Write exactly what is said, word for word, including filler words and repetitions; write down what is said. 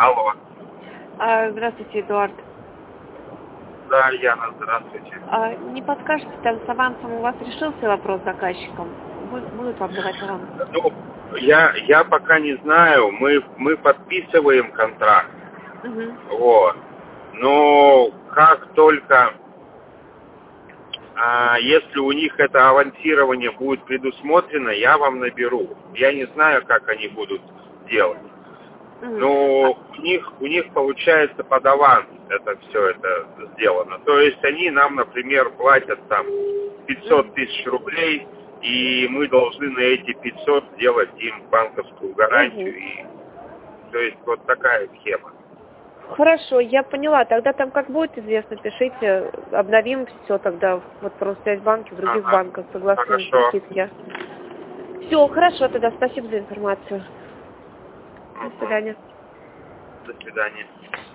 Алло. А, здравствуйте, Эдуард. Да, Яна, здравствуйте. А, не подскажете, там с авансом у вас решился вопрос с заказчиком? Будут, будут вам давать аванс? Ну, я, я пока не знаю, мы, мы подписываем контракт, Угу. вот. Но как только, а, если у них это авансирование будет предусмотрено, я вам наберу. Я не знаю, как они будут делать. Угу. Но у них, у них получается под аванс это все это сделано. То есть они нам, например, платят там пятьсот тысяч рублей, и мы должны на эти пятьсот сделать им банковскую гарантию. Угу. И, то есть вот такая схема. Хорошо, я поняла. Тогда там как будет известно, пишите, обновим все тогда. Вот в Промсвязьбанке, в других Ага. банках согласно Хорошо. инструкции. Все, хорошо тогда. Спасибо за информацию. До Угу. свидания. До свидания.